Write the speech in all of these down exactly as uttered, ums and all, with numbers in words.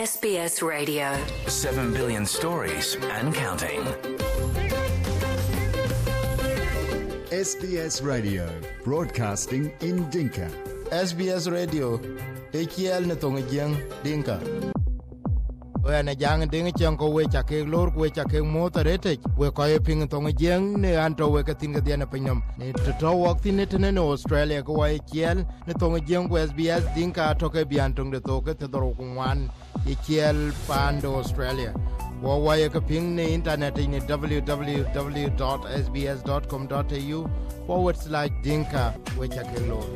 S B S Radio. Seven billion stories and counting. S B S Radio, broadcasting in Dinka. S B S Radio, te kiel ne tonga jeng Dinka. We na jang dinga chang ko we chake lor ko we chake motorete we ko ye ping tonga jeng ne anto we katin ga diana pinyam ne to wak tin ne ne Australia ko we kiel ne tonga jeng ko S B S Dinka to ke bian tong de to ke te doro kwan ye kiel pando Australia wo wa ye ka ping ne internet ne w w w dot s b s dot com dot a u forward slash Dinka we chake lor.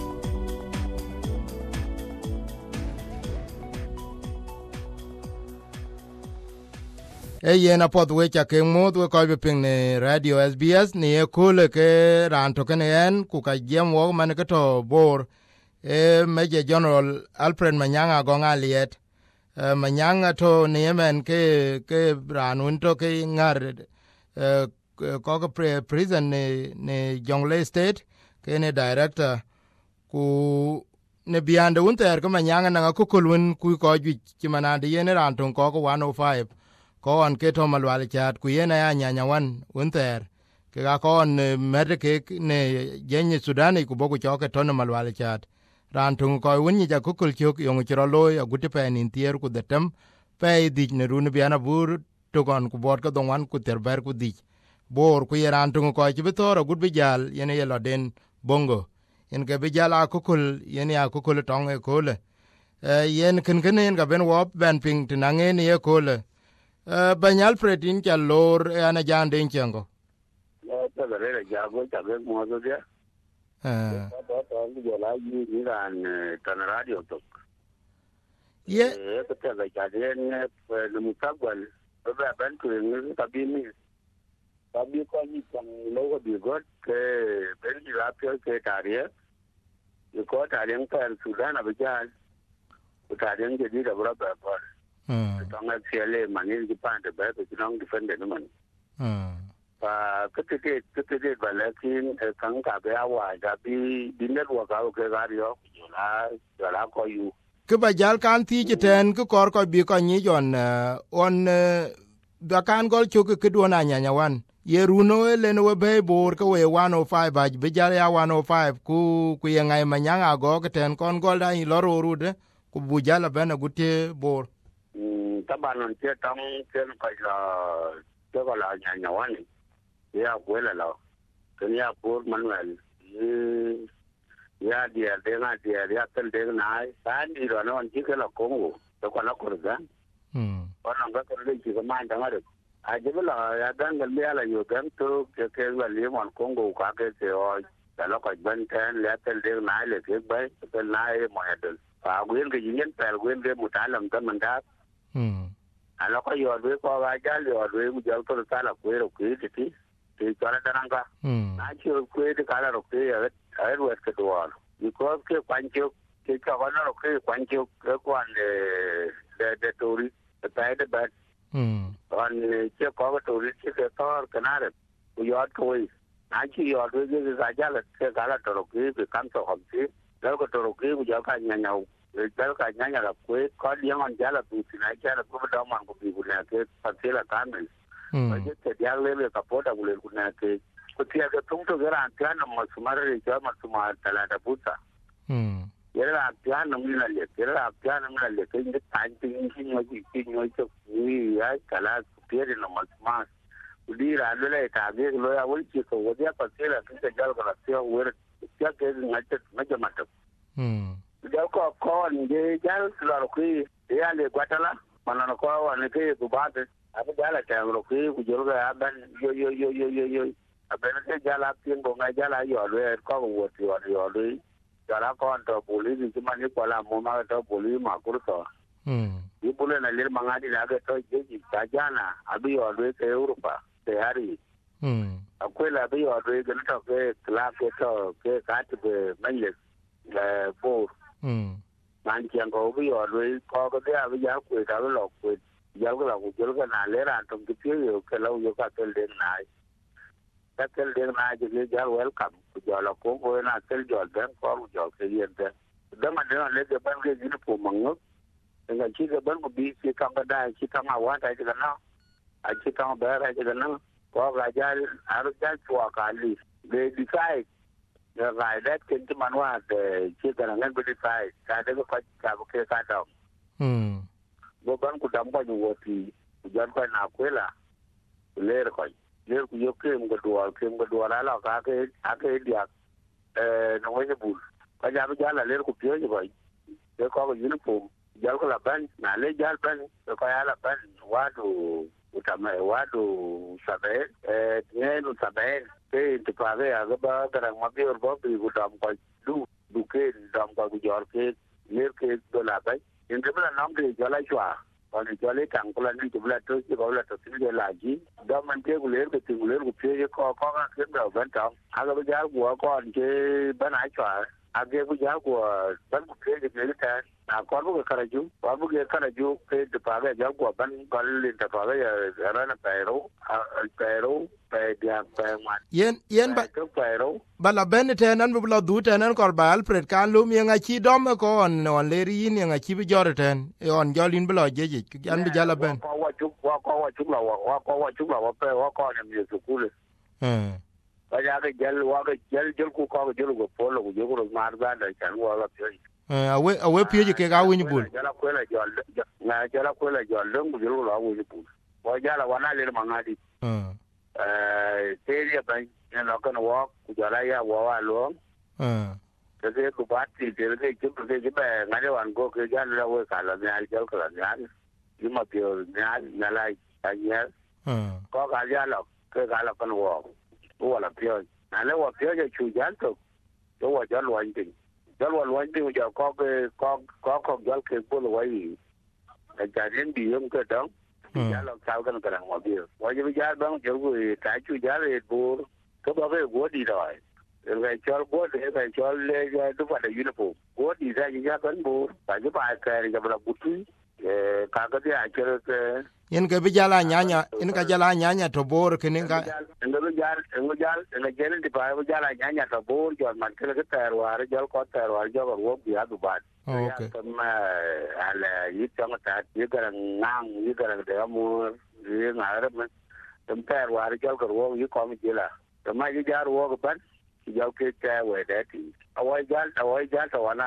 E yena pot wecha ke mod we ko be ping ne radio S B S ni e kule ke ran to ken en ku ka gem wo man ke to bor e Major General Alfred Manyanga go ngaliet e Manyanga to ne men ke ke ran un to ke ngar e ko ko prison ne ne Jonglei State ke ne director ku ne biande un ter ko Manyanga na ku kulun ku ko ju ti manade yene ran to ko ko one oh five ko an ke to malwal chat ku yena ya nyanya wan unter ke ga ko an medike ne jenye Sudani ku boku choke to malwal chat ran tung ko wonni ja kukul chok yong chro loy aguti pe nin tier ku detem pe di ne run biana bur to gon ku bot ko don wan ku terber ku di bor ku yeran tung ko ti betor gut bijal yene yelo den bongo en ke bijala kukul yene ya kukul tong e kole yen ken ken ga ben wop ben ping tinange ne e kole Uh, Banyal Predin cha lor ana jande inchengo. Ya ta gare ja go ta be mo do dia. Eh. Ta ta ni jo la yi ni ran tan radio tok. Ye. Eh ta ta ga de ne ne mutagwal. Ba ba ban ku ni ta bi ni. Ta bi ko ni kan lo go bi go ke ben di la pe ke ta rie. Ni ko ta rie kan Sudan abajan. Ta rie ke di da bra ba ba. Hmm. Tonga siale manin di pande ba ko tinong defende no man. Hmm. Pa kete kete balakin kan ka be awa da bi dinner wa ka ke gario la la ko yu. Ke bajal kan ti jeten ke kor ko bi ko ni jon on da kan gol chuk ke do na nyanya wan. Ye runo le no be bor ko we one oh five ba bijal ya one oh five ku ku ye ngai manyanga go ke ten kon gol da i loro rude ku bujala bena gutte bor. Tabanon che tong ken ko la che ko la nya nya wan ya kwela la ken ya por Manuel ya dia de na dia ya tel de na ta ni ro no ji ke la Kongo to ko la ko ga Hmm. ona ga ko le ji ga man da ngare a je la ya dan ga le ala yo gan to ke ke ga le mon Kongo ka ke se o ta la ko ban ten le tel de na le ke ba tel na e mo ya del a gwen ga yin pel gwen ge mutalam ta man da. Hmm. Ala ko yo de ko ga ja le yo de mu jal to ta la ko ro ki ti ti ti to na daranga Hmm. na chi ko de ka la ro ki ya ai ro ke do wa ni ko ke kwan chi ke ka ga na ro ki kwan chi ke kwan de de de to ri ta de ba Hmm. on che ko ga to ri chi ke to ka na re ku yo ko wi na chi yo de ge ga ja la ke ka la to ro ki ke kan to hom chi la ko to ro ki ku ja ka nya nya Del ka nyanya la kwe ko liang on jala bu tina jala bu da man ko bi guna ke patela kamen ko je te dia le le ka poda gule guna ke ko tia ke tung to gara antian mo sumare ri ja ma suma tala da buta Hmm. yera antian no mi la le yera antian no mi la le ke ni tan tin ni no ji ti no to ni ya kala piere no ma suma udi ra le ta ge lo ya wul chi ko dia patela ke jal ka se wer tia ke ngate ma ja mata Hmm. Jal ko ko ni je jal lo ku ya le kwatala mana ko wa ne ke ku ba de abu jala ta lo ku ku jol ga ban yo yo yo yo yo yo aben ke jala pin go ga jala yo le ko wo ti wa yo le jala ko to buli ni ma ni ko la mo ma to buli ma ku to Hmm. ni bule na le ma ngadi la ga to je ji ta jana abu yo le ke Europa te hari Hmm. akwela abu yo le ga to ke la ke to ke ka ti be manje le bo Hmm. man chiang ko bi yo le ko ko dia bi ya ku ta lo ku ya ko la ku jul ka na le ran tom ki yo ke lo yo ka tel de na ta tel de na je le ja welcome ku jo la ko ko na tel jo den ko ku jo ke yen de da man ne le de ban ge ni pu mang nga chi ga ban ko bi chi ka ga da chi ka ma wa ta ga na a chi ka ba ra ga na ko ga ja ar ja chwa ka li they decide the guy that can to man wa de chi ga na ga decide ka de ko ka ke ka da hm bo ban ku dam ko wo ti jan ko na kwela le ko le ku yo ke mo do ke mo do la la ka ke a ke dia eh no we bu ka ja ba ja la le ku pyo ji ba de ko ko uniform jal ko la ban na le jal ban ko ya la ban wa do utama wa do sabe eh ne no sabe ke te pare a ba tarang ma bi or bo bi ku dam ko du du ke dam ko ku jor ke le ke do la ba in de bla nam de jala chwa còn cho lấy cẳng của lần đi chụp lại tôi chỉ có là tôi xin về lại gì đó mình chơi của lớn cái tiền của lớn của phía có có cái kiếm đầu bên trong à cái giá của con chơi bán ái chợ à cái giá của bán của phía cái gì thế à con bữa cái chú con bữa cái chú cái tập cái giá của bán con lên tập cái giờ nó là Peru à Peru pe dia pe man yen yen ba Peru bala benete nan bu la du tanan kor ba Alfred kan lum yen achi dom ko on on le rin yen achi bi jorten e on jolin bu lo jeje an bi jala ben ko wa chu wa ko wa chu la wa ko wa chu la wa pe wa ko ne mi su kule hm ba ja ke jel wa ke jel jel ku ko jel ko polo ku jelo mar ga da chan wa la pe eh awe awe pye ke ga win bul jala ko la jol na jala ko la jol lum jelo la win bul wa jala wa na le mangadi hm eh seria ban ne no kan wa ku jala ya wa wa lo hm ke ke ku ba ti de ke ke ke ke ba ngade wan go ke jala la we ka la ne al jel ko la ne ni ma pio ne na la ya hm ko ga jala ke ga la kan wa wa la pio na le wa pio je chu jan to yo wa jal wa tin jal wa wa tin jo ko ke ko ko ko jal ke bu lo wa yi ka ja den bi yum ke dong ya lo sao kan kan wa bi wa je bi ja dong jo ku ta chu ja le bu ko ba ke go di rồi rồi cho go de cái cho le ja du fa de uniform go di ra ja kan bu ta ju ba ka ri ja bla bu tu eh ka ka dia che ke yen ke bi jala nyanya in ka jala nyanya to bor ke nin ka ngo jar ngo jar ngo jene di pa ngo jala nyanya to bor jo man ke ke ter war jo ko ter war jo ko wo bi adu ba okay ma ala yi tong ta yi ga ngang yi ga de mo yi ngara ma tem ter war jo ko wo yi ko mi jila to ma yi jar wo ko ban jo ke ta we de ti awai jar awai jar to wana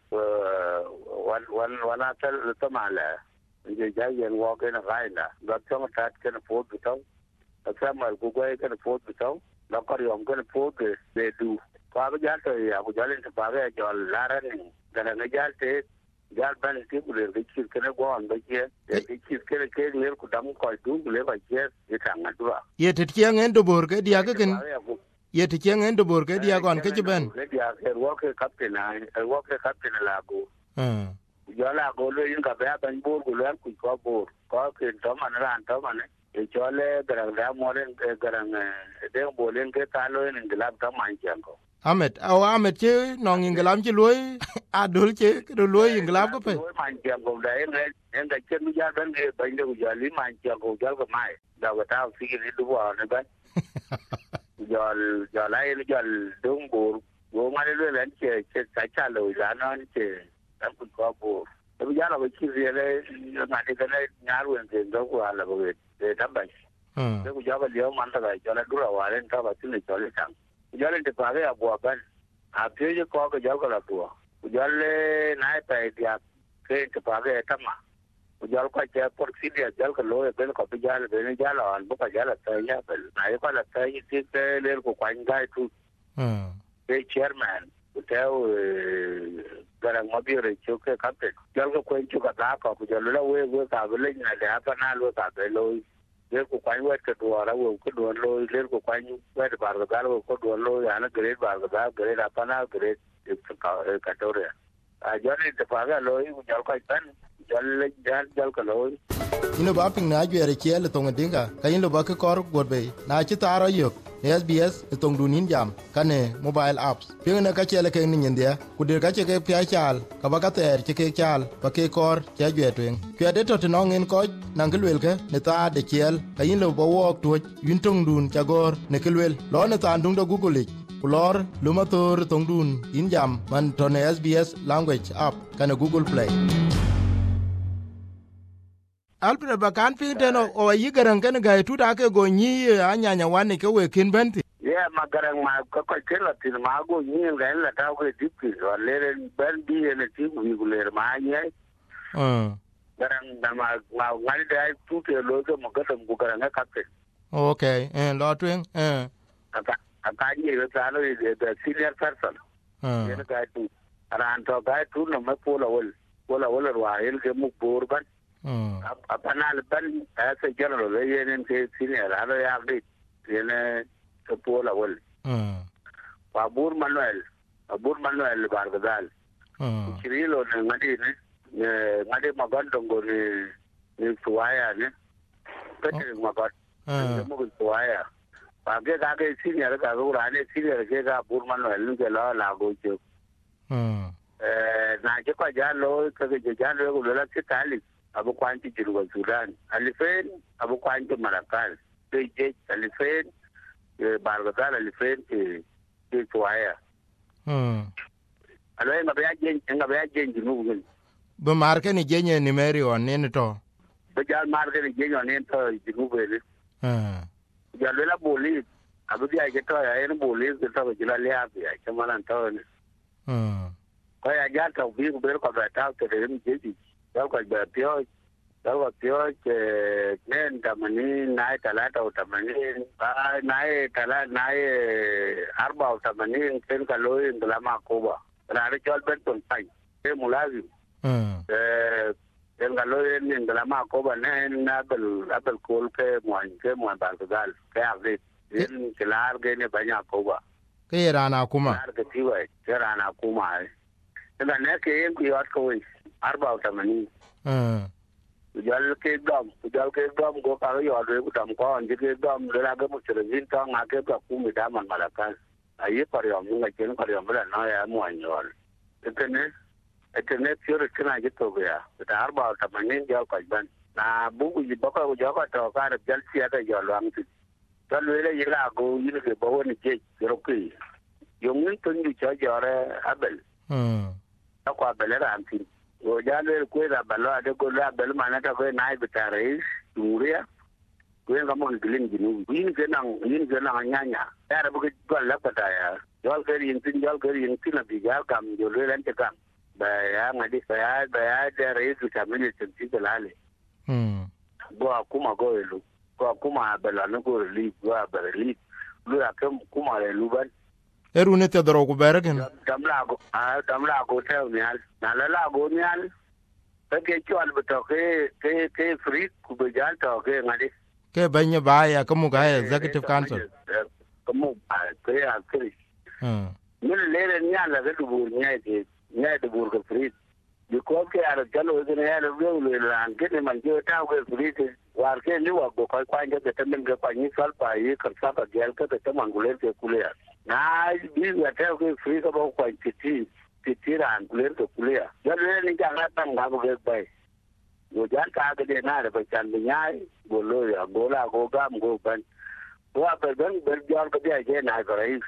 wan wan wana tel to ma la je ja yen wo ke na ga na ga tong ta ke na po bi to ta ma ku ko ke na po bi to la ko yom ke na po de de du ka ba ja to ya ku ja len ta ba ga jo la ra ni ga na ja te ja ban ke ku le ke ke na go on ba ke ke ke ke ke le ku dam ko du le ba ke ye ta nga du ye te tieng en do bor ke dia ke ken ye te tieng en do bor ke dia gon ke ben ke dia ke wo ke captain na wo ke captain la go hm yo la go le yin ka ba ban bor ku le ku ko bor ko ke to man ran to man e cho le garang da mo len garang de bo len ke ta lo ni glab ta man chen ko amet aw amet che nong inglam che loy adul che do loy inglam ko pe man chen ko da en en da chen mi ja ban ke ban de ku ja li man chen ko ja ko mai da ga ta fi ni du wa ne ban jo jo la ni jo dung bor go ma le le che che sa cha lo la no che tam ku ko bor bây giờ là cái chi riêng đấy, ngày đi cái này nhà ruộng thì đâu có là cái để đâm bạch, cái bây giờ cái liều man ta cái cho nó đủ là lên ta vào xin để cho lên thằng, bây giờ lên thì phải cái à bùa bên, à phía dưới có cái giáo cái là bùa, bây giờ lên nãy tại thì cái thì phải cái thằng mà, bây giờ có cái pork xí đi giáo cái lối bên có bây giờ là bên giờ là anh bố cái giờ là tới nhá, nãy có là tới thì cái lên của quanh gai tu, cái chairman theo garang ma bi re chu ke ka pe jal ko kwen chu ka ta ko ku jal la we we ka le na le apa na lo ka pe lo le ku kwan we ke do ra we ku do lo le ku kwan we de bar ga lo ko do lo ya na grade bar ga grade apa na grade ka ka to re a jal ni te pa ga lo ku jal ko tan jal le jal jal ka lo ino ba ping na jere che le tong dinga ka ino ba ke kor god be na chi taro yok S B S tong dunin jam kane mobile apps ping na ka chele ke nin ndia ku de ka che ke pya chal ka ba ka ter che ke chal ba ke kor che jwe twen ke de to no ngin ko nang kelwel ke ne ta de chel ka yin lo bo wok tu yin tong dun cha gor ne kelwel lo ne ta ndung do google kulor lumator tong dun in jam man to ne S B S language app kane Google Play Alfred bakan pinten o yigaran kan ga tu da ke go nyi anya nya wan ke we kin benti. Yeah, magaran ma ko ko kela tin ma go nyi ga la ta go dipki so le ben bi ne ti wi go le ma nya. Uh. Garan da ma ma ngal da tu ke lo ke mo ga dum go garan ka ke. Okay, eh lo twen eh. Aka aka ni ga ta lo the senior person. Uh. Ye ga tu ran to ga tu no ma po la wol. Wala wala wa el ke mu por ban. Uh. Apanal ban as a general ye ne ke senior alo ya bi ne ke po la wol. Uh. Abur Manuel, Abur Manuel Bargadal. Uh. Chirilo ne ngadi ne, ngadi magandongo ni ni suaya ne. Pete magad. Uh. Mo suaya. Page ga ke senior ga go rane senior ke ga Abur Manuel ke la la go che. Uh. Eh na je ko ja lo ke je ja lo go la ke tali. Abu kwanti jiru Sudan. Alifen abu kwanti Malakal. Je alifen Bargadal alifen ke ke suaya. Hmm. Alo nga ba jen nga ba jen jinu ngun. Be marke ni jenye ni meri on ni to. Be jal marke ni jen on to jinu be. Hmm. Ya le la boli. Abu dia ke to ya en boli ke to jila le abi ya chama to ni. Hmm. Ko ya ja to bi ko be ko ba ta ke de mi jeji. Ya ko ba pio. Ya ko pio ke nen tamani nai talata utamani. Ba nai tala nai arba utamani ken kaloi ndalama koba. Rare chol ben ton pai e mulazi Hmm. eh en galo en ndalama ko ba ne na bel abel kol ke mo ke mo Bargadal ke ave en kelar ge ne banya ko ba Ke rana kuma. kelar ke tiwa ke rana kuma e da ne ke en ku yot ko arba utamani Hmm. jal ke dom jal ke dom go ka yo de ku dam ko an ke dom de la ge mo chere jin ta nga ke ka ku mi da man malakan ayi pariom nga chen pariom la no ya mo anyol etene etene fiore kana jito ya ta arba ta manin ja ka ban na bugu ji baka go ja ka to ka jal sia da jo lam ti to le le ira go yin ke bo ni je ro ki yo ngin to ni cha ja re abel Hmm. ta kwa bele ran ti go ja le ko da balo de go la bel mana ta ko nai bitare turia kwen ga mo gilin ginu yin ke nang yin ke nang nyanya ya ra bu ko la ka ya jol ke yin tin jol ke yin tin bi ga kam jo le ran te kam ba ya ngadi ba ya ba ya de re su ta mini tin ti la le Hmm. go akuma go elu go akuma bela no go li go ba li lu ya kam kuma le lu ban Eru ne te dro ku bergen. dam la go a dam la go te ni al na la la go ni al ke chol bu to ke ke ke free ku be jal to ke ngadi Ke banye ba ya kamu ga executive council. Kamu ba ke ya kri. Hmm. Ni le le nya la ga du nya de nya de bur ka free. Bi ko ke ara jalo de ya le le la ke ne man je ta ko free ke war ke ni wa ko ko kwa nge te men ga kwa ni sal pa yi ka sa ka gel ka te man gulen ke kulia. Na bi wa ta ko free ka ba kwa ti ti ti ran gulen ke kulia. Ya le ni ja na tan ga ko ba. Yo jan ka ga de na de ba chan bi nyai go lo ya go la go gam go ban wa pe ben ber jar ka dia je na ga rais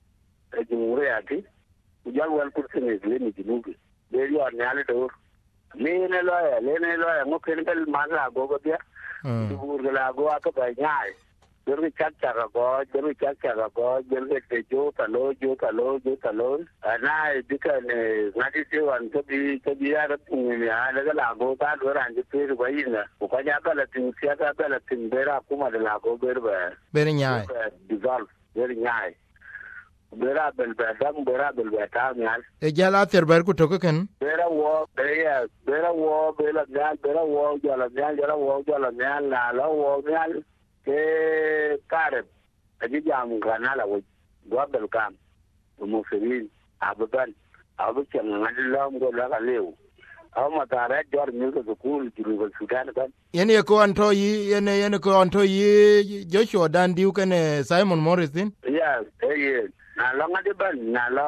e jumure ati ujal wal kursi ne le ni jinubi de yo na le do le ne lo ya le ne lo ya ngo ken bel ma la go go dia Hmm. du ga la go ka ba nyai ber ni chat cha ga go ber ni chat cha ga go ber ni te jo ka lo jo ka lo jo ka lo ana bi ka ne na ti se wan ka bi ka bi ya ra ni ya le ga la go ka do ran ji pe ba yin na ko ka ja ka la tin sia ka ka la tin bera kuma de la go ber ba Beri nyai. dissolve ber nyai bera bel ba dam bera bel ba ta nyal E jala ter ber ku to ken. bera wo bera bera wo bera nyal bera wo jala nyal jala wo jala nyal na la wo nyal ke kare aji jam kana la wo go bel kam mo ferin abadan abu chen ngadi lam go la lew aw ma tare jor mi ko ko jiru ko Sudan kan Yene ko anto yi yene yene ko anto yi Joshua Dan diu ken Simon Morrison. ya eh na la ngadi ban na la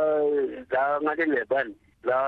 da ngadi le ban la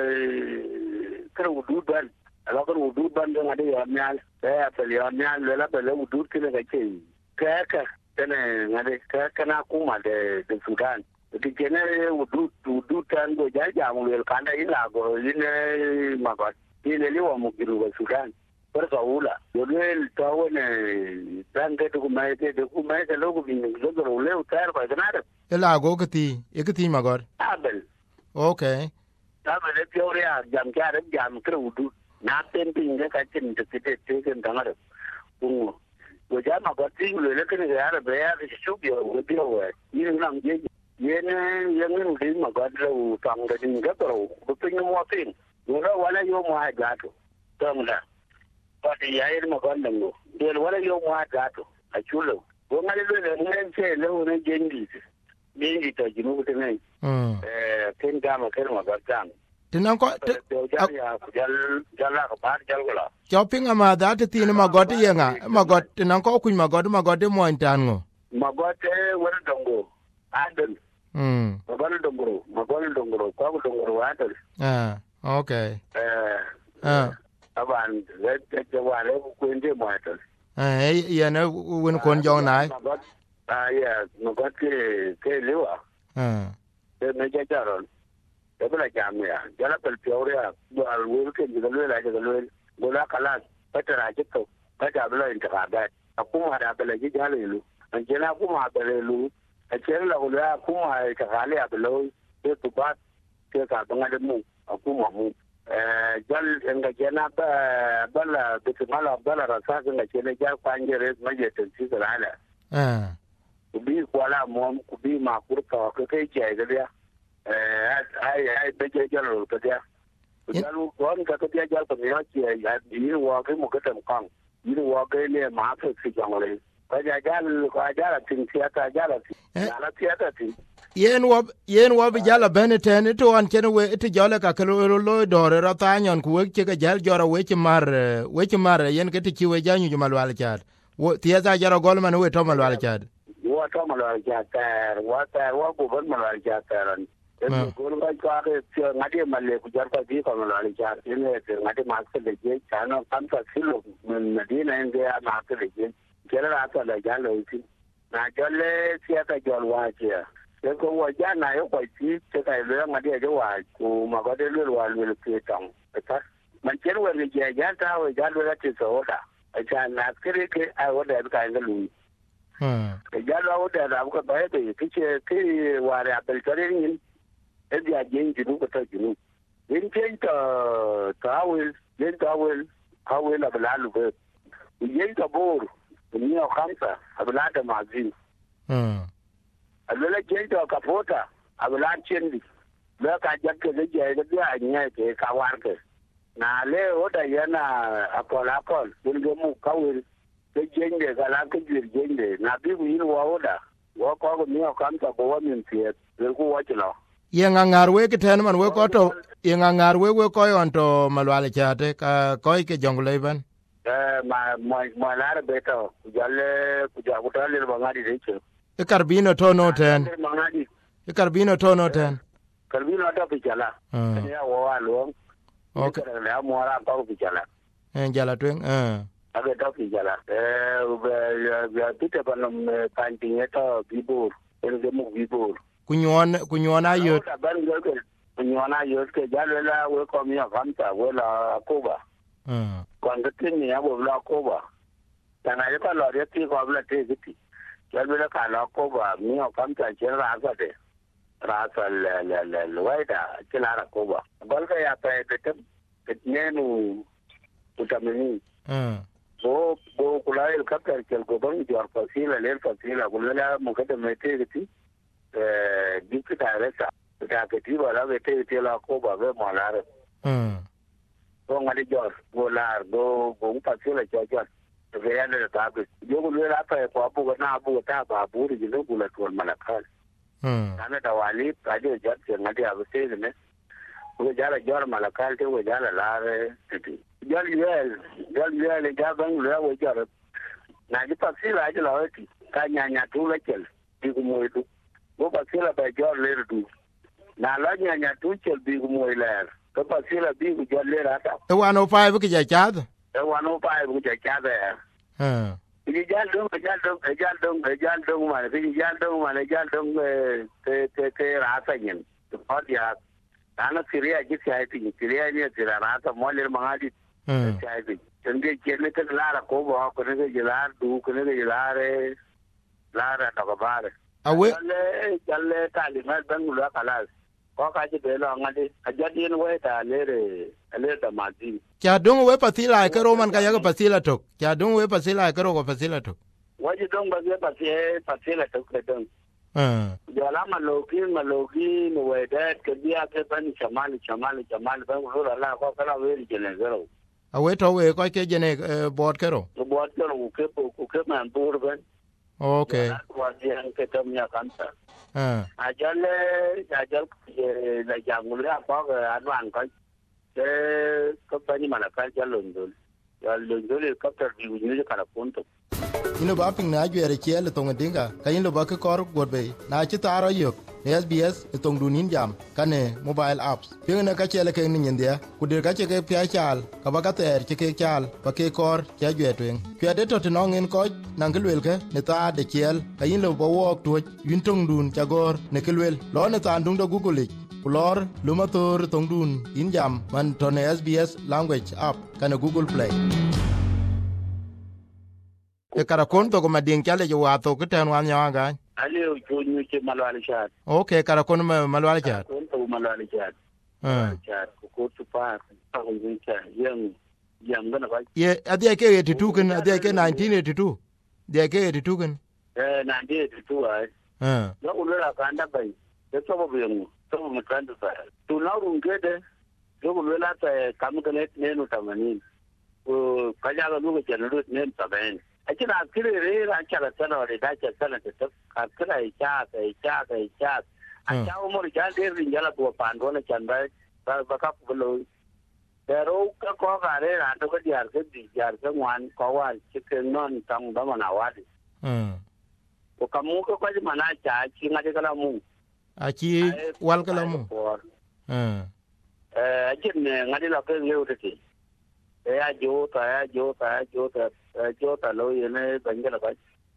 kru du ban la kru du ban da ngadi ya nyal ya pe ya nyal la pe le du kine ga ke ka ka tene ngadi ka kana kuma de de Sudan ki kene udu udu tan go ja ja mo le kanda ila go ine magot ine li wa mo giru ga Sudan per ka ula yo le to ne dan ke ku mai ke ku mai ke lo ku bin lo ro le utar ba ganare ela go kiti e kiti magor abel okay abel e pioria jam ka re jam krudu na ten pin ka tin te te te ke ngare ku wo ja ma ba tin le le ke ne ya be ya ke shu bio wo bio we ni nam je ye ne ye ne ri ma ga lo tang de ni ga ro ku tin mo tin wo ra wala yo mo ha ga to tang da pa ti ya ir ma ga ngo de wala yo mo ha ga to a chulo wo ngale le ne che le wo ne jendi ni ni to jinu ku ne eh ken ga ma ke ma ga tang tinan ko ja ya jal jala ka par jal gola shopping ama da te tin ma god yenga ma god tinan ko ku ma god ma god mo intango ma god e wala dongo adel mm ma god dongo ma god dongo ko dongo adel ah okay eh ah aban le te wale ku inde mo adel eh ya na won kon jong nai ah ya ma god ke ke lewa ah e me ja jaron e bla jamia jala pel pioria do al wul ke diga le la diga le gola kala patara jito pata bla inta ba akuma da bla ji jala lu an jena kuma bla lu a chen la gola kuma ka gale ablo e to ba ke ka banga de mu akuma mu eh jal enga jena ba bala de mala bala rasa nga jena ja kwanjere ma je tin si sala ah kubi kwala mo kubi ma kurta ka ke ke ga ya eh ai ai be je jalo ka dia jalo gon ka ka dia jalo ka ya chi ya ni wa ke mo ka tam kang ni wa ke le ma ke si jang le ka ja jalo ka ja la tin sia ka ja la tin la sia ta tin yen wo yen wo bi jala beneten to an chen we ti jale ka kelo lo dore ra ta nyon ku we ke jal jora we ti mar we ti mar yen ke ti we janyu jumal wal chat wo ti za jara golman we to mal wal chat wo to mal wal chat wa ta wa ku ban mal wal chat ran e ko ga ka ke ngade malle ku jar ka bi ko mal wal chat ne te ngade ma ke le je chano kam ta silo medina inde ya ma ke le je kera ta la jalo ti na jole sia ta jol wa che ke ko wa ja na yo ko ti te ka le ma de jo wa ku ma ko de le wa le ke tong ta man chen wa le ja ja ta wa ja le ti so da a cha na kire ke a wa da ka ga lu hmm ke ja lo da da ko ba de ke che ke wa ra bel tare ni e dia jen ji du ko ta ji nu yin chen ta ta wil yin ta wil ka wil la la lu ke yin ta bor ni o khamsa abla da mazin hmm alwala jento ka fota abla chendi la ka jakke de je de ya nya ke ka warke na le oda yana akola akol bulgo mu kawil de jende ga la ke jir jende na bi wi wa oda wo ko ko mi o kam ta bo min tie le ku wa chlo yen ngar we ke ten man we ko to yen ngar we we ko yon to malwale chate ka ko ke jongle ban eh ma ma ma la be to jalle ku ja ku ta le ba ngadi de che e karbino to no ten e karbino to no ten karbino to pichala ya wo wa lo okay la mo ra ko pichala en jala twen eh ave to pichala eh ya pite pa no kanting to bibur en de mu bibur kunyon kunyon ayo ta ban go ke kunyon ayo ke jalo la we ko mi afanta we la kuba eh kon ke ni ya wo la kuba tana ya pa lo ya ti ko bla te ti jalo la ka la kuba mi afanta che ra ga de ra sa le le le le da che la ra kuba bal ka ya pe te te ne nu utamini eh bo bo kula el kapta ke ko ban jor fasila le fasila kula mo ka te mete ti eh dikita resa ta ke ti wala ke te te la ko ba be mo la re mm ko ngadi jor go la go go pa se la ja ja ke ya le ta ke yo go le la pa ko bu na bu ta ba bu ri no bu la to mala ka mm ana da wali ka je ja ke ngadi abu se ne go ja la jor mala ka te go ja la la re ti jol yel jol yel ja ban le wo ja na ji pa se la ja la ti ka nya nya tu la kel ti ku mo tu go pa se la ba jor le du na la nya nya tu chel bi ku mo le ko pa se la bi ku jor le ra ta e one oh five ke ja cha e one oh five ku ja cha de eh ni ja dong ja dong ja dong ja dong ma ni ja dong ma ja dong te te te ra ta yin ko dia ana siria ji sai ti siria ni ti ra ta mo le ma di sai ti Tende chele ke lara ko bo ko ne ke lar du ko ne ke lare lara to bare. Awe le jalle tali ma bangula kalas. Ko ka ji be lo ngadi ajadi en we ta le re le ta mazi. Kya dung we pasila ke roman ka ya pasila tok. Kya dung we pasila ke ro ko pasila tok. Waji dong ba ge pasila pasila tok ke dong. Eh. Jala maloki maloki no we da ke dia ke ban chamali chamali chamali bangula la ko kala we jene zero. Awe to we ko ke jene board kero. To board kero ke ko ke man bur ben. Okay. Wa dia ke tam ya kanta. Eh. Ajale ajal la jamule apa ke adwan ko ke ko pani mana ka jalundul. Ya lundul ko ter bi ni kala punto. Ino ba ping na jere chele tong dinga kayin lo ba ke kor godbe na chi taro yok S B S tong dunin jam kane mobile apps ping na ka chele ke ni ndia kudir ka che ke pya chal ka ba ka ter che ke chal ba ke kor che jetwen pya de to no ngin ko nang kelwel ke ne ta de chel kayin lo ba wok to yun tong dun chagor ne kelwel lo ne ta dung do google kulor lumator tong dun in jam man to ne S B S language app kane Google Play. E karakon to ko mading chale jo wato ke tan wan yaga Ale o chunyu che malwali chat. Okay karakon malwali chat. Kon to malwali chat. Eh. Chat ko to pa ko yin chat yang yang gana ba. Ye adia ke eighty-two ken adia ke nineteen eighty-two. Dia ke eighty-two ken. Eh nineteen eighty-two ai. Eh. No ulera kanda bai. De to bo yang to mo kanda ba. Tu na run ke de. Jo ulera ta kam kane ne no tamani. O kaya ga lu ke chanu ne taben. Achina kire re ra chala sana re da cha sana te to kira cha te cha te cha acha mo ri ja de ri jala bo pando na chanda ba ba ka lo pero ka ko ga re ra to ko diar ke di jar ke wan ko wan chi ke non tang da mana wa di Mm. ko kamu ko ko mana cha chi ngade kala mu Achi wal kala mu. Eh. eh ajin ngade la ke ngeu te e a jo ta a jo ta jo ta jo ta lo ye ne bangala ba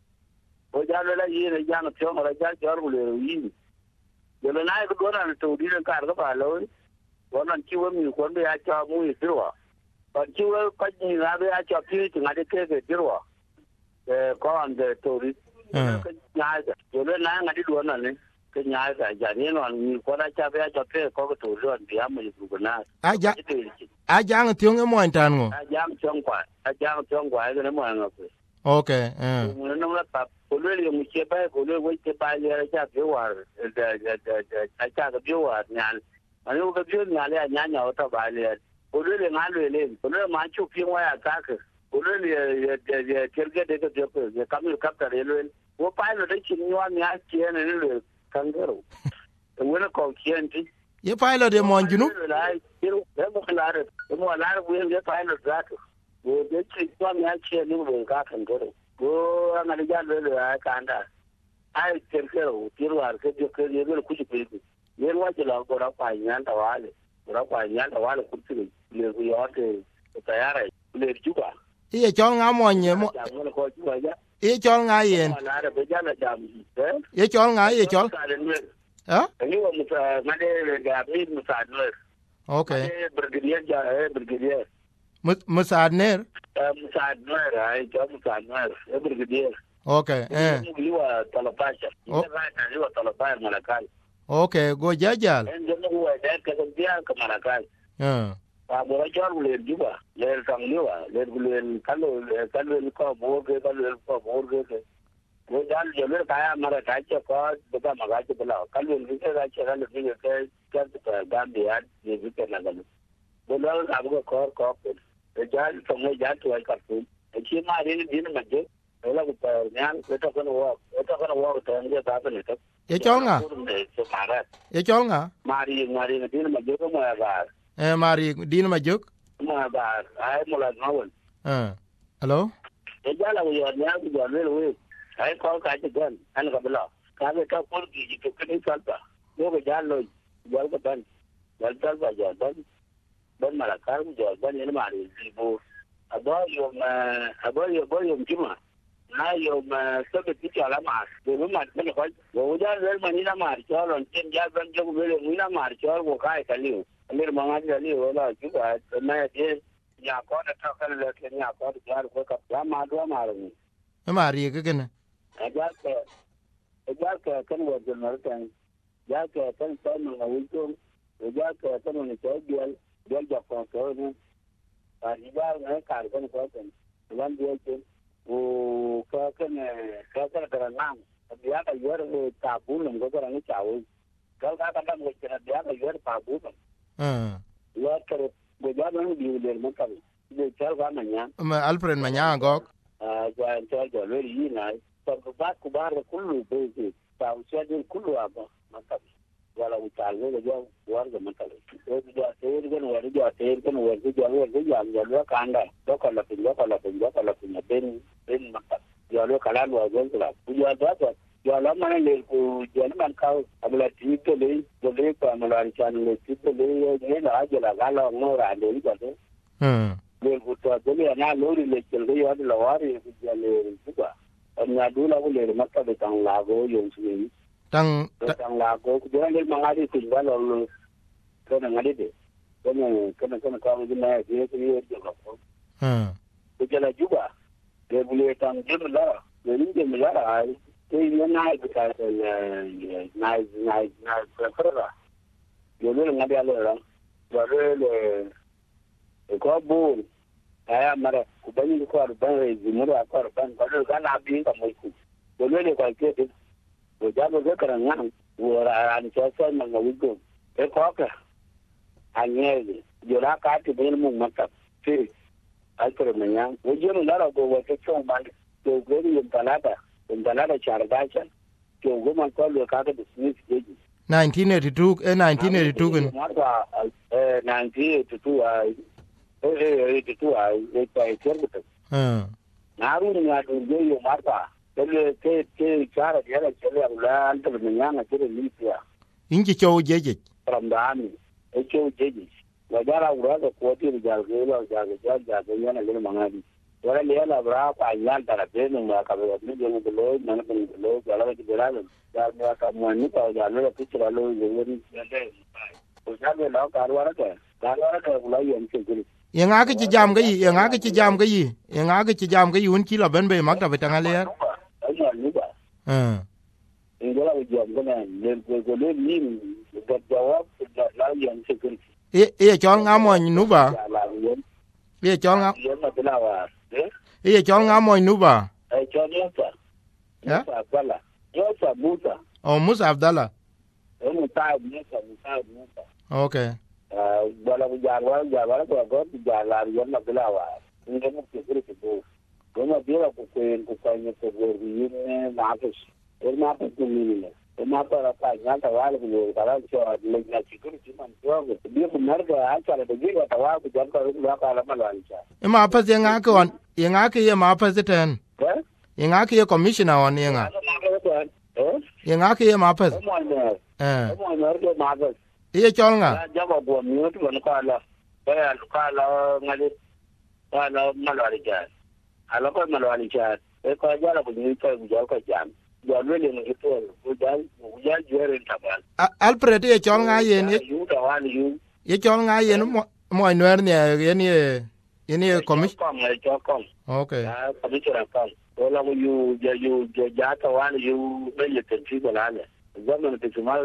o ja le la ye ne ja no tyo ma ja jor bu le yi ye le na ko na to di ka ka ba lo ko na chi wo mi ko be a cha mu yi ro ba chi wo ka ni na be a cha pi ti ngade ke ke ro e ko an de to ri ka nya ga ye le na ngade do na ne ke nya ga ja ni no ni ko na cha be a cha pe ko ko to ro bi a mu ku na Aja aja ng tiong mo intan ngo. Ajang chong kwa, ajang chong kwa ke mo ang ko. Okay. Eh. Mo no la pa, ko le yo mu che ba, ko le wo che ba le cha bi wa, da da da da cha ga bi wa nya. Ani ko bi nya le nya nya o ta ba le. Ko le le nga le le, ko le ma chu pi wa ya ka ke. Ko le le ye terge de ke ko, ye kam ka ta le le. Wo pa le de chi nyo nya che ne le kan gero. Wo na ko chien ti. Ye pilot de mon junu. Mo claro, mo claro bu ye pilot gato. Wo de chi to mi a che ni wo ka kan gero. Wo ana le ja le le a kanda. Ai terkero, tiro ar ke je ke ye le ku chi pe. Ye wa che la ko ra pa nyan ta wale. Ra pa nyan ta wale ku ti le ku yo te ta yara le juba. Ye chol nga mon ye mo. Mo ko juba ja. Ye chol nga yen. Mo la be ja la jam. Eh? Ye chol nga ye chol. Ha? Ni wo mu ta ngade ga mi mu sa no. Okay. Brigadier ja eh brigadier. Musadner? Musadner ai jo musadner e brigadier. Okay. Eh. Ni wa talapasha. Ni ra ni wa talapaya malakal. Okay, go jajal. En jo mu wa da ka dia ka malakal. Eh. Pa bo jo le juba, le kam ni wa, le le kalo kalo ko bo ke kalo ko bo ke. Wo dal jo le kaya mara ta che ko ba ma ga che bla. Kalo ni ke ga che ga le ni ke ke ta Gambia ni ke na ga. Bo lo ga bo ko ko ke. E jal to me ja to ai ka pu. E chi ma ri ni ni ma je. E la ko ta nyan ko ta ko no wa. E ta ko no wa ta nge ta ne ta. Ye chol nga? Ye chol nga? Mari mari ni ni ma je ko ma ga. Eh mari din ma juk? Ma ga ai mo la no. Eh. Hello? E jala wo yo nya ko jo le we. Ai ko ka che gan an ka bla ka be ka por ki ki ke ni salta yo ga ja lo jo ga ban jo ta ba jo ban ban mala ka jo ban ni ma ri bo abo yo ma abo yo bo yo juma na yo ma so ke ti ala ma de ma ne ko wo ja le ma ni na ma jo lon tin ja ban jo be le ni na ma jo wo ka ka li ni ma ma ja li wo la ju ga na ye ya ko da ta kan le ke ya ko da ko ka ya ma do ma ri e ma ri ke ken a ja ke a ja ke kan wo de mar kan ya ke kan ta ma na wi to ya ke kan ni to bial bial ja ko to ni a ri ba na ka kan ko kan wan de ke o ka kan ka ka da na ya ka yor ta bu lum ko ra ni chao ka ka ka da mo ke na ya ka yor ta bu eh ya ke go ja na bi le mo ka de chal ga na nya ma Alfred Manya go a ja chal jo le yi na ta ba ku ba re kullu be ke ta u cha de kullu aba ma ka wala u tal le jo war ga ma ka le e ja te ri ga no ri ja te ri ga no ri ja le ga ja ja le ka anda do ka la pin do ka la pin do ka la pin ben ben ma ka ja le ka la lo ga la u ja da ta ja la ma le ku ja le man ka abla ti to le do le ka ma la chan le ti to le ne la ja la ga lo no ra le ja le hmm le ku to de le na lo ri le chel ga ya la wa ri ku ja le ku ba nya du la ku le ma ka de tang la go yo su tang tang la go ku ja le ma nga ri ku ba lo lo ko na nga de ko na ko na ko na ka ni na ye ku ye jo ko hmm ku ja la ju ba de bu le tang de la le ni de la ai ke ni na ai ka na na na na ko ra yo le nga de la ra yo le ko bu aya mara ku bani ko ar ban re zimura ko ar ban ko ga na bi ka mo ku yo le ko ke de ko ja bo ga kan nga wo ra an cho so na nga wi go e ko ka anye yo la ka ti ben mu ma ka ti ai ko me nya wo yo na ra go wo ke chong ban to go ri en talata en talata char ga cha to go man ko lo ka ga de smith ke nineteen eighty-two eh nineteen eighty-two ken eh nineteen eighty-two ai eh eighty-two ai e pa e ter ko hmm na ru ni ga do yo ma ta le ke ke chara de la chele la al to me nya na ke ni pia inji chow jeje from the army e chow jeje la jara ura ko ko ti ja ge la ja ge ja ja ge na le mangadi wala le la bra pa nyal ta la be no ma ka be ni je no lo na na ni lo ja la ke dira ja ja ka mo ni ka ja le ke chira lo ye ni de ko ja le la ka wala ke ka wala ke la yen ke guri ye nga ke jam ga yi ye nga ke jam ga yi ye nga ke jam ga yi un ki la ben be mak ta be tanga le ai ni ba hmm ingala ujia ngana le go le ni ga jawab da la yan security e e chol nga mo nu ba e chol nga yan ma bila wa e chol nga mo nu ba e chol ya ta ya ta bala ya ta buta o Musa Abdallah e mu ta mu ta mu ta mu ta okay ah bala ujia wa ja bala ko go ja la yan ma bila wa inga mu security go go ma bila ko ko ko ka ni ko go ni na ta el mapa ku ni ne el mapa ra pa nya ta wala ku ka ra cho le na security man jo bi ku mar ga a cha de gi ta wa ku jan ka ru la ka la ma la cha e ma pa ze nga ko ye nga ke ye ma pa ze ten eh ye nga ke ye commissioner on ye nga eh ye nga ke ye ma pa mo ne eh mo ne ro ma ga ye chol nga ja ba go mi tu ko ka la ba ka la ngali ka la ma la ri cha ala ko ma la ri cha e ko ja la ku ni ka ku ja ka jam ja le le ngi to ku ja ku ja jere ta ba Alfred ye chol nga ye ni yu ta wa ni yu ye chol nga ye mo mo nwer ni ye ni ye ni commission kom le cho kom okay ah commission kom to la yu ja yu ja ta wa ni yu be ye ten ti la le zaman te mal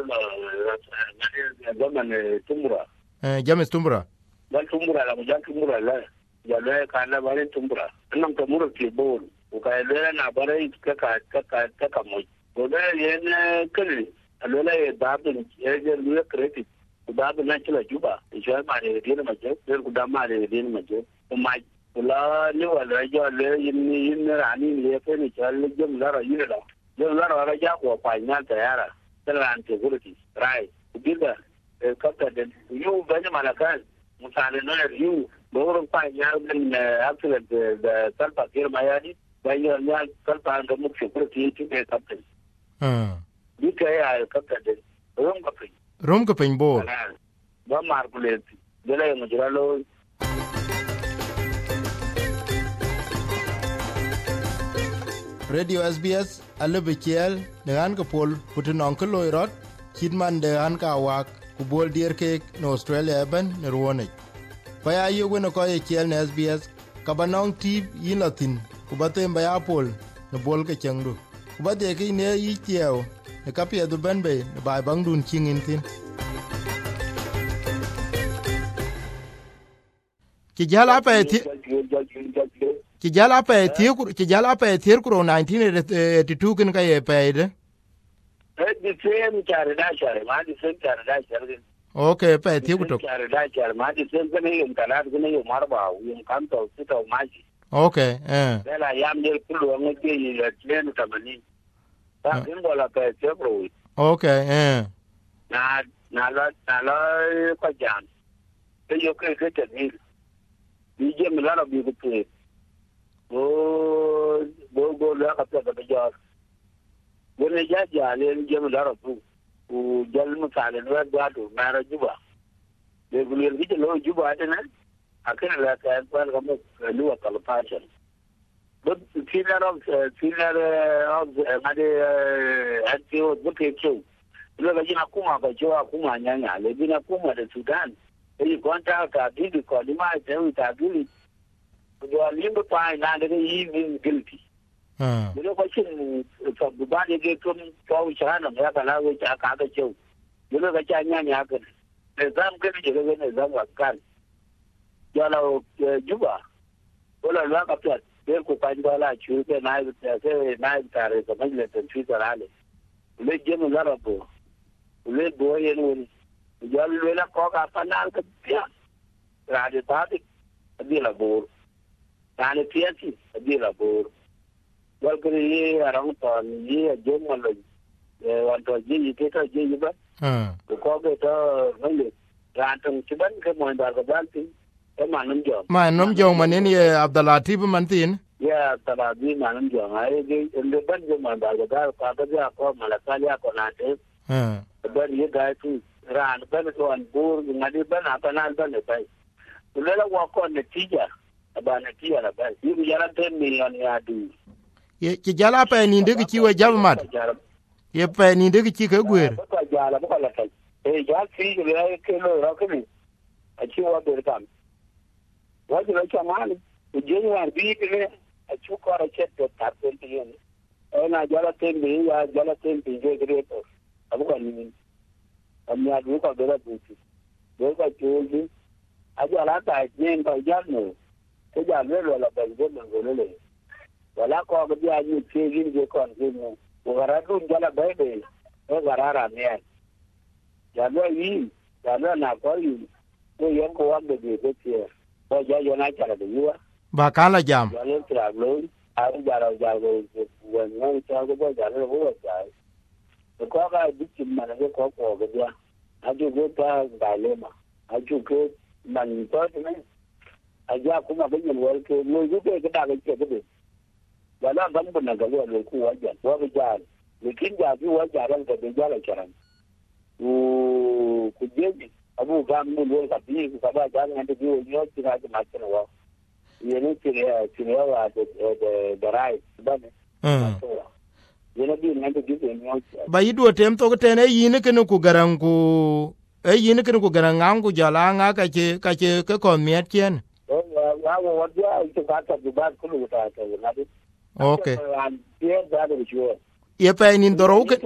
zaman tumura eh James Tumbura dan tumura la ja tumura la ja le ka la ba tumura nan ka mura ke bol ko ka le na bare ka ka ka ka ka mo ko da ye ne kali alola ye da bin ye je lu credit da bin na kila juba je ma ne din ma je ku da ma ne din ma je ko ma la ni wala jo le yin yin rani le ke ni chal le jum la ra yin la jum la ra ja ko pa nya ta yara tran security right biga ka ta de yu ba ni malakan musale no yu Borong pa nya ben accident da salpa kir mayani bayo nya salpa da mu security ti ke kapten hmm bi ka ya kapten rom ka pin rom ka pin bo ba mar kulet dele mo jiralo Radio S B S alebekiel dengan ka pol putin onkel loirot kidman de an ka wak ku bol dier ke no Australia ben ne ruone ko ya yo no ko ye kiel ne S B S ka banong tip yin latin ku batem ba apol ne bol ke chengdu ku ba de ki ne yi tieo ne ka pie du ben be ba bang dun chingin tin ki jala pa ti ki jala pa ti ki jala pa ti ku nineteen eighty-two kin ka ye pa de di same chare da chare ma di same chare da chare okay pa ti ku to chare da chare ma di same ne yum kala ne yum marba yum kanto sito maji okay eh la yam del kulu ngi ke yi len tamani ta kin bola pa ti bro okay eh na na la na la ko jam te yo ke ke te ni ni je mi la la bi ku te o bo bo la ka ta ka ja wani jaja ne je mu larabu ku jal mu kale no da do mara juba de gulel gi lo juba de nan akan la ka par ga mu lu ka la passion but filler of filler of made atio buke chu lo ga jina kuma ga jo kuma nyanya le bina kuma da Sudan e konta ka bi ko di ma je ta bi do limbo pa na de yi min guilty ah Bilo ko chin to ba de ge tum to shana ya kala we ta ka ga cheu. Bilo ga cha nya nya ka. Ne zam ke ni ge ne zam wa kan. Ya la juba. Ola la ka pya. Be ko pa ndo la chu ke na ta se na ta re ko le ten chi ta ale. Le je no la ro. Le bo ye no ni. Ya le la ko ka pa na ka pya. Ra de ta ti di la bo. Ta ne pya ti di la bo. Walkiri ye arang ton ye jom malo wanto je ke ta je ba ah ko ke ta ngale rantong chiban ke mo ndar ga balti e manum jom ma nom jong manen ye Abdulatif man tin ya talabi manum jom ai ge le ban je mo ndar ga dal ka ga ja ko malakali ko na te ah ban ye ga tu ran ban ko an bur ngadi ban apa nan ban ne pai lela wa ko ne tija ba ne tija la ba yi ya ran ten million ya du ye ki jala pa ni de ki we jam mat ye pa ni de ki ka gwer ko jala ko la kai e ja fi le ke lo ra ke ni a chi wa be tam wa ji la chamani e je ni war bi ke le a chu ko ra chet to ta ten ti ni e na jala ten bi ya jala ten bi je gre to abu ko ni am ya du ko be la bu ti do ko chu ji a jala ta ni ko ja no ke ja le lo la ba je no go le wala ko ga dia ni ke gin je kon ke mo wara dun jala bebe e garara ne ya lo yi ya lo na ko yi ko yen ko wa be be ke ko ja yo na chara de yuwa ba kala jam ya le tra lo a ja ra ja go wa no cha go ba ja le wo ja ko ga bi ti ma ne ko ko ga dia a ju go ta ga le ma a ju ko man to ne a ja kuma ga yin wa ke no ju ke ga ga ke ga wala ban ban ga wa ku wajen wa bi jar lekin ja bi wa jaran da bi jara charan u ku je abu ga mu lo ka bi ku ba jan ne bi o yo ti ga ma kin wa ye ne ti ya ti ya wa de de rai ba ne ah ye ne bi ne bi bi ne ba yido tem to te ne yin kin ku garan ku e yin kin ku garan ang ku jala nga ka che ka che ke kon miet chen wa wa wa ja ti ka ta bi ba ku lu ta ta na bi okay ye da de sure ye pa ni doro ke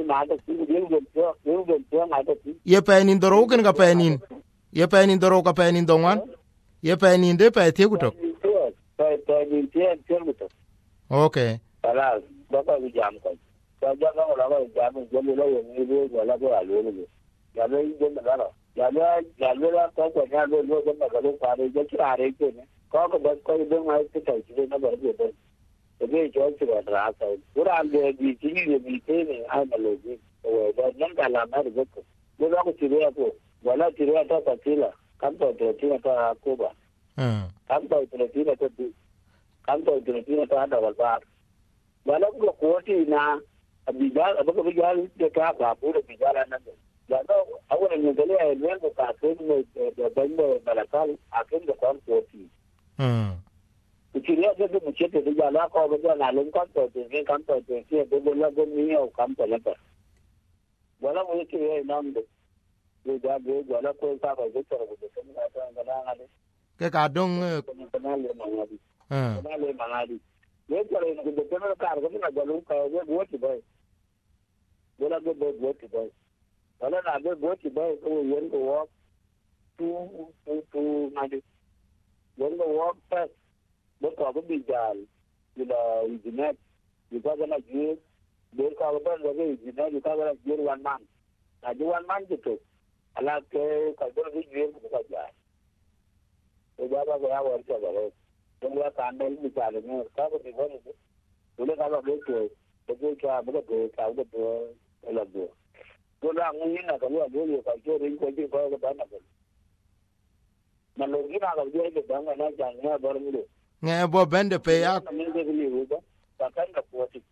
ye pa ni doro ke ga pa ni ye pa ni doro ka pa ni dongan ye pa ni de pa te ku to pa pa ni te te ku to okay ala ba ba jam ko ja ja ga la ga jam je le lo ni lo la ko alo ni ya le je na la ya le ya le la ko ko ya lo lo ga ga lo pa re je tra re ke ne ko ko ba ko de ma te ta ji na ba de de de jo ti ga ra sa pura de bi ti ni bi te ni a ma lo ji o da nan ka la ma de ko lo lo ko ti re ko wala ti re ta ta ti la kan to de ti ta ko ba ah kan to de ti ta ti kan to de ti ta da wal ba wala ko ko ti na abijal abu ko bijal de ka ba bu de bijal nan da no awon ne gele ai ne ko ka ko ne da ban da balakal akin da kon ko ti ah ki ne da mu ce da ya la ko ga na lon kon to de kan to de ki da da la go ni o kan to la ta wala mu ki ai nan da da da wala ko ka ba da ta da ta na ta ga na ne ke ka dong kana le mangadi eh kana le mangadi ye kare ko de kana kar ko na jalu ka ye go ti bai wala go go go ti bai wala na go go ti bai ko yen ko wa tu tu tu ngadi yen go wa pa bo ko ko bi jal ila internet di ka na ji de ka ba ba ge internet di ka ba ji wan man na ji wan man ji to ala ke ka do ji ji ko ka ja e ba ba ya wa ta ba Chúng ta can đến bây giờ là có cái gì đó thì chúng ta có cái chuyện để cái cho một cái chuyện cao cái chuyện là được. Tôi đang nghĩ là cái điều gì phải chưa đến cái chuyện có cái đó là được. Mà lúc khi nào cái chuyện đó mà nó chẳng nghe bao nhiêu được. nghe bo bende pe ya Mình cái gì đó, ta cần gặp cuộc thì.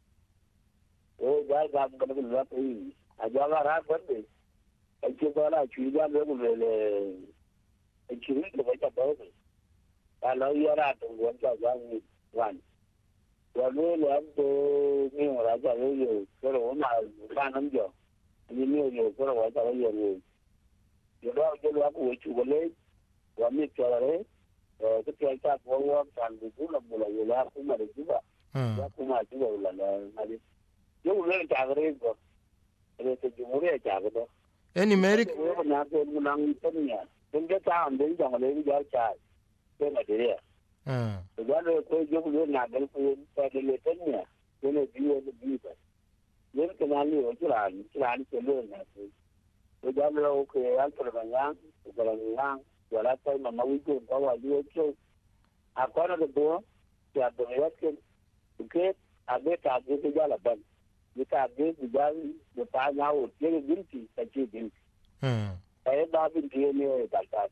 Ôi giá làm cái này là cái à giá là ra vấn đề. Cái chuyện đó là chuyện ra nữa về là cái chuyện của cái chấp đó. Kalau ia rata buat saja ni wan. Kalau lihat tu ni orang jaga you, kalau orang mana jo, ni ni yo kalau orang jaga you ni. Jadi kalau aku ucu boleh, kami cakap eh, ketika kita bawa kan itu nak boleh you lah aku mari juga. Aku mari juga lah mari. Yo boleh cakap itu, ada sejumlah cakap tu. any merik Yo nak menang itu ni. Jadi kita ambil jangan lagi jual cakap. Cái này thế à? eh Đó là tôi dùng luôn là cái phương cái cái lệ tính nhỉ? Cái này gì là gì vậy? Nếu cái nào liệu chứ là chứ là cái lương này thì tôi đã lâu cái anh tôi là ngang, tôi là ngang, giờ là tôi mà nói chuyện có vào dưới chứ. À có nó được bố, thì à tôi nói cái cái à biết cả cái cái giá là bận, cái cả cái cái giá người ta nhau cái cái gì thì phải chịu đi. eh Cái đó bên kia này đại đại.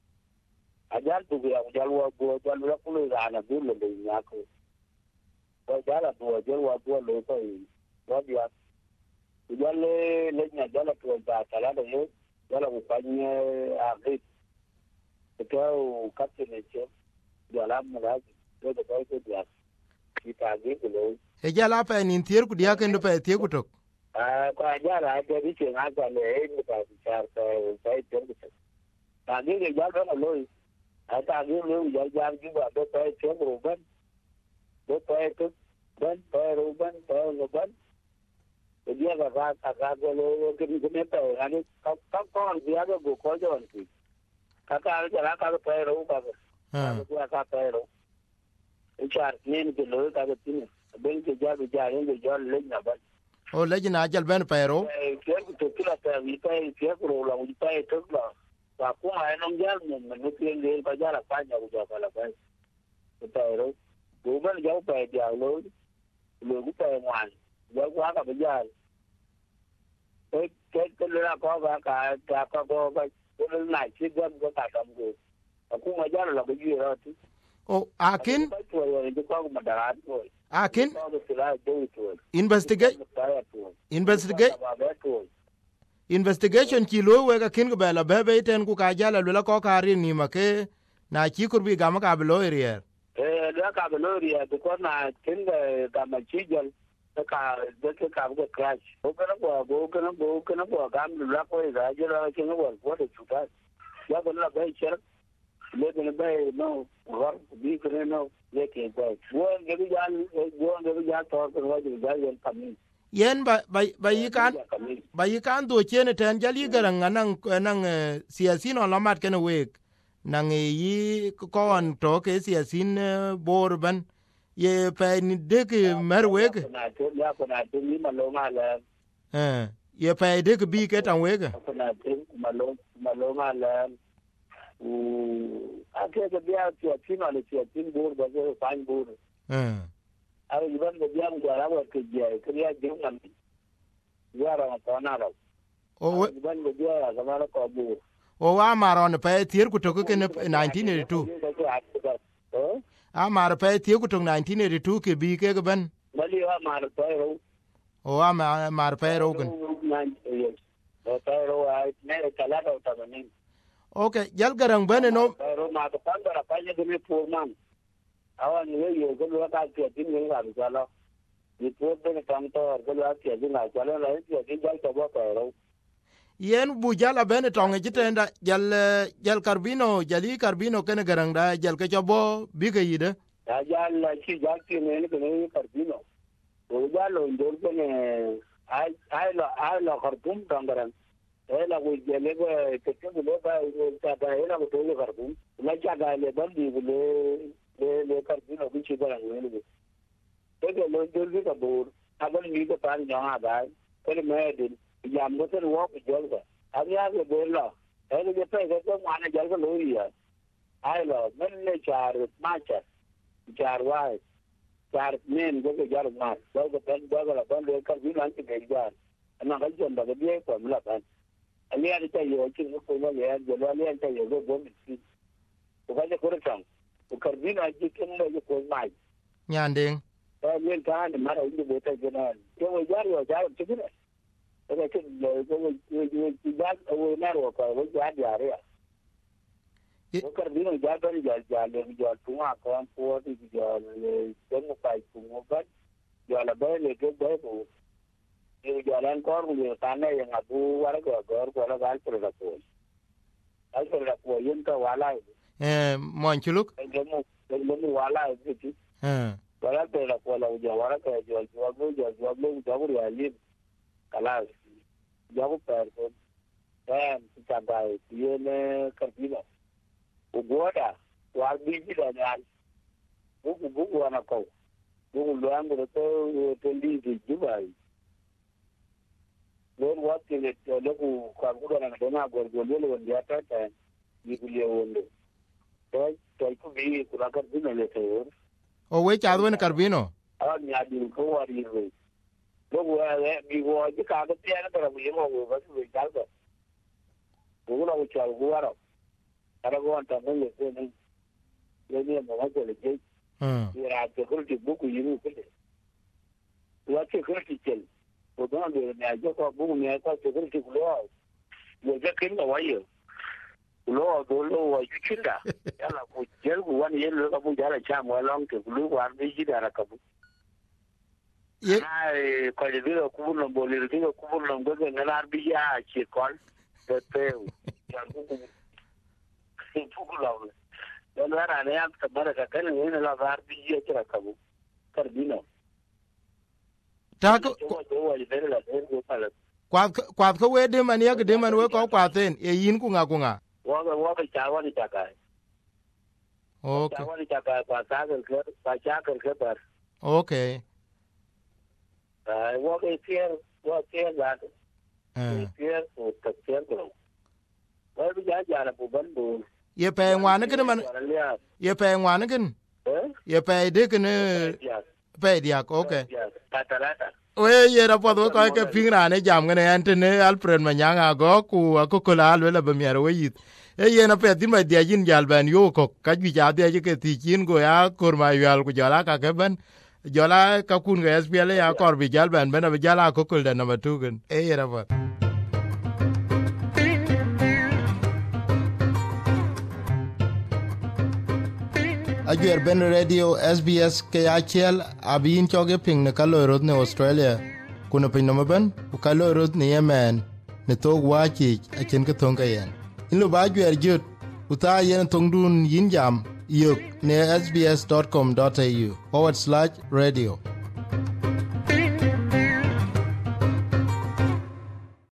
Ajar tu dia jalwa bo jalwa kulo rana dulu le nyako. Bo jala bo jalwa bo le to i. Bo dia. Jale le nya jala tu ba kala de yo. Jala upanya agri. Itu kapten itu. Jala mulai. Yo de bo to dia. Kita agri kulo. e jala pa nin tier ku dia kendo pa tier ku tok Ah ko ajara de bi che ngaka le ni ba char ka sai ter ku. Ta ni ge jala na loi. Ata ni lu ya ya juga do pa che ruban. Do pa tu ban pa ruban pa ruban. Dia ga ga ga ga lo ke ni ne pa ani ka ka kon dia ga go ko jo ni. Ka ka ja ka ka pa ru ka. eh Ka ka pa ru. E char ni ni lo ka ga tin. Ben ke ja bi ja ni jo le na ba. o lejina jal ben pero E ke ku to kila ta vi pa e ke ro la u pa e to la. Và cũng ai nông dân mình mình nuôi lên bây giờ là phải nhau giờ phải là phải cái rồi cũng vẫn giấu về giờ luôn luôn cũng về ngoài giấu quá cả bây giờ cái cái cái là có cả cả cả có có cái này chỉ dân có cả đồng người cũng bây giờ là cái gì đó chứ o akin cái tuổi rồi thì có mà đàn tuổi akin có cái là đôi tuổi investigate investigate investigation ki lo we ka kin go bela bebe ten ku ka jala lo ko ka ri ni ma ke na chi kur bi ga ma ka lo irier eh da ka lo irier ko na kin da ga ma chi jal da ka da ka ka ga crash ko kana ko ko kana ko kana ko ga mi la ko ga jala kin go ko da chuta ya ko na bai cher le ne bai no war bi ko no le ke ba wo ga bi jal wo ga bi jal to ko wa ga jal kamin yen ba ba yi kan ba yi kan do chene ten jali garang nan nan siasin on lamat ken wek nan yi ko an to ke siasin borban ye pe ni de ke mer wek na to ya ko na to ni ma lo ma la eh ye pe de ke bi ke tan wek ko na to ma lo ma lo ma la u a ke ke dia ti ti na le ti ti bor ba ko fan bor eh Ada juga dia menjual buat kerja, kerja jangan juara macam mana. o Juga dia sama kau bu. o wa maron pe tier ku to ke nineteen eighty-two a mar pe tier ku to nineteen eighty-two ke bi ke ban Bali wa mar tayo. o wa mar pe ro ken Tayo ay ne kala daw tabanin. okay jal garang ban no Tayo ma to pandara pa niya dumi purman. Awan niyo yo ko lo ka ti tin ni ga jalo. Ni po de kam to ko lo ti tin ga jalo la ti tin jal to ba tayo. yen bu jala bene tonge jitenda jal jal Carbino jali Carbino kene garangda jal ke chabo biga yide ya jal la chi jal ki ne ne ne Carbino o jalo ndor kene ai ai la ai la Khartoum tangaran ai la ko jele ko ke ke lo ba ta ba ai la ko to Khartoum la ja ga le bandi le le le Carbino bi chi garang ne ne to ke lo ndor bi ka bor agon ni ko pan janga ga ko me din yam ko to wo ko jol ka abya ke bor la ai ke pe ke ko mane jal ko lo ya ai la men le char ma char char wa char men go ke jar ma go ko pen go la ban le Carbino an ke jar ana ga jon da ge ko la ban ali ari ta yo ki ko no le jo la ali ta yo go go mi ko ga ko ran ko Carbino a ji ken le ko mai nyanding ta yen ta ni ma ro ni bo ta ge na ko go jar yo jar ti ne ko ke le go go ji ga o na ro ko go jar ya re ko Carbino ja ba ni ja ja le jo tu ma ko an po ti jo le den mo pai ku mo ba jo la ba le ke ba ko ni jo lan ko ru ta ne yang abu war ko ko ko la gal pro da ko al pro da ko yen ka wala eh mon chuluk ge mo ge mo wala ti eh wala pro da ko la jo wala ka jo jo go jo jo lo jo ru ya li kala jo ko per ko em ta ba ye ne Carbino ugoda wa biji da dan bugu bugu ana ko bugu lo an do to to li di dubai lo wa ke le lo ku ka ku da na na go go le lo ya ta ta ni ku le wondo to to ku bi ku la Carbino le to o we cha do ne Carbino a ni a di ko wa ri we lo wa le mi go ji ka ga te na ta mi mo go ba ku ga ga ku la ku cha ku wa ro ara go anta no le ne le ni mo ga le je mm era ke ko ti buku yiru ko le wa ke ko ti tel o do ne na jo ko buku ne ko ke ko ti lo yo je kin ga wa yo lo do lo wa ju chinda ya la ko je ku wa ni le ka bu ja la cha mo long ke lu wa ni ji da ra ka bu ye ai ko le do ku no bo le do ku no go ne na bi ya chi kon te te ya ku Pukulaw don wara ne ya tabbara ka kan ne la var bi ya kira kabu Carbino ta ko kwa kwa ko we de man ya de man we ko kwa ten e yin ku nga ku nga wa ga wa ga cha wa ni cha ka okay cha wa ni cha ka kwa ta ga ke pa cha ka ke par okay ai wa ga tier wa tier la eh tier o ta tier ko wa bi ja ja la bu ban bu ye pe ngwan ken man ye pe ngwan ken ye pe de ken pe diak okay patalata we ye ra po ko ke pingra ne jam ne antene Alfred Manyanga go ku ko ko la le ba mier we yit e ye na pe ti ma dia jin jal ban yo ko ka ju ja de ke ti kin go ya kor ma yal ku jala ka ke ban jala ka kun ga S P L ya kor bi jal ban ban ba jala ko ko da na ma tu ken e ye ra po Aguer Ben Radio S B S ke achel abin choge ping ne kalorot ne Australia kuna pin no ben ku kalorot ne Yemen ne to wachi achen ke tonga yen inu ba aguer jut uta yen tongdun yin jam yok ne s b s dot com dot a u forward slash radio